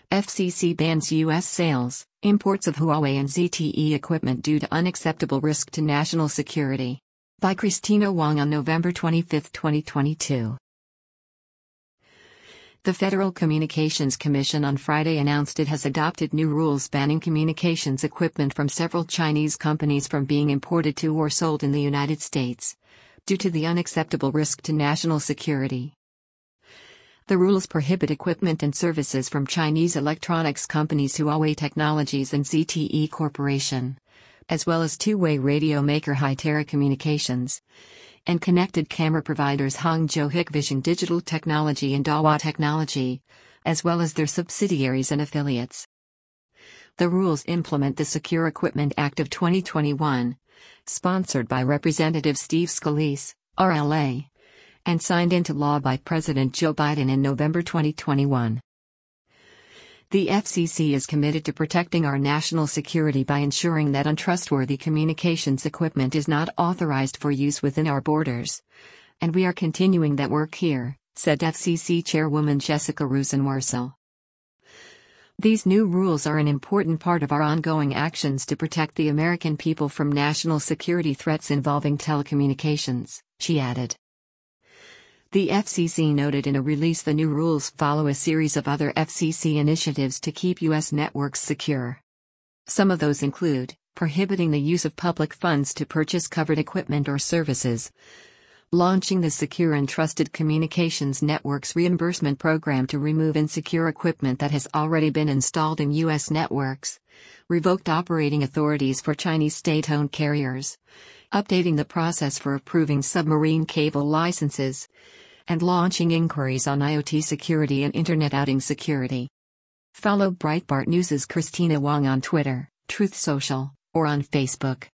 FCC bans U.S. sales, imports of Huawei and ZTE equipment due to unacceptable risk to national security. By Christina Wong on November 25, 2022. The Federal Communications Commission on Friday announced it has adopted new rules banning communications equipment from several Chinese companies from being imported to or sold in the United States, due to the unacceptable risk to national security. The rules prohibit equipment and services from Chinese electronics companies Huawei Technologies and ZTE Corporation, as well as two-way radio maker Hytera Communications, and connected camera providers Hangzhou Hikvision Digital Technology and Dahua Technology, as well as their subsidiaries and affiliates. The rules implement the Secure Equipment Act of 2021, sponsored by Representative Steve Scalise, RLA, and signed into law by President Joe Biden in November 2021. The FCC is committed to protecting our national security by ensuring that untrustworthy communications equipment is not authorized for use within our borders. And we are continuing that work here, said FCC Chairwoman Jessica Rosenworcel. These new rules are an important part of our ongoing actions to protect the American people from national security threats involving telecommunications, she added. The FCC noted in a release the new rules follow a series of other FCC initiatives to keep U.S. networks secure. Some of those include prohibiting the use of public funds to purchase covered equipment or services, launching the Secure and Trusted Communications Networks Reimbursement Program to remove insecure equipment that has already been installed in U.S. networks, revoked operating authorities for Chinese state-owned carriers, updating the process for approving submarine cable licenses, and launching inquiries on IoT security and Internet outing security. Follow Breitbart News' Christina Wong on Twitter, Truth Social, or on Facebook.